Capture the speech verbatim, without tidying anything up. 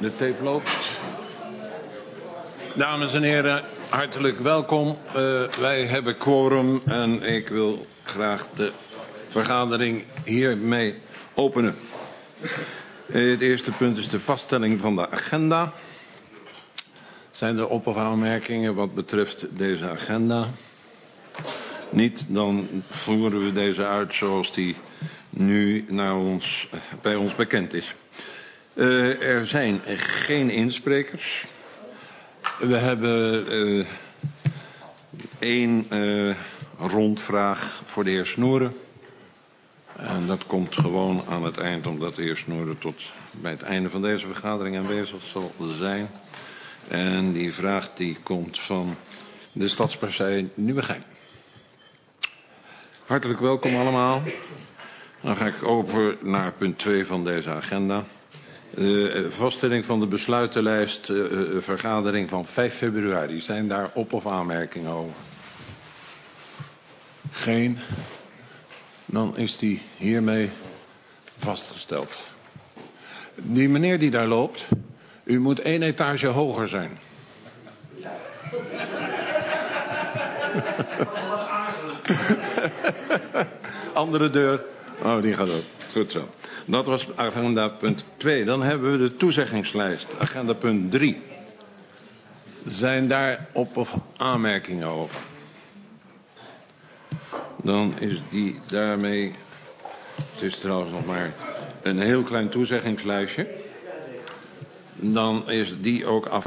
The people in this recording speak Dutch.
De tape loopt. Dames en heren, hartelijk welkom. Uh, wij hebben quorum en ik wil graag de vergadering hiermee openen. Uh, het eerste punt is de vaststelling van de agenda. Zijn er op- of aanmerkingen wat betreft deze agenda? Niet, dan voeren we deze uit zoals die nu naar ons, bij ons bekend is. Uh, er zijn geen insprekers. We hebben uh, één uh, rondvraag voor de heer Snoeren. En dat komt gewoon aan het eind, omdat de heer Snoeren tot bij het einde van deze vergadering aanwezig zal zijn. En die vraag die komt van de Stadspartij Nieuwegein. Hartelijk welkom allemaal. Dan ga ik over naar punt twee van deze agenda. Uh, vaststelling van de besluitenlijst uh, uh, vergadering van vijf februari. Zijn daar op- of aanmerkingen over? Geen. Dan is die hiermee vastgesteld. Die meneer die daar loopt, u moet één etage hoger zijn. Andere deur. Oh, die gaat ook. Goed zo. Dat was agenda punt twee. Dan hebben we de toezeggingslijst. Agenda punt drie. Zijn daar op- of aanmerkingen over? Dan is die daarmee... Het is trouwens nog maar een heel klein toezeggingslijstje. Dan is die ook af.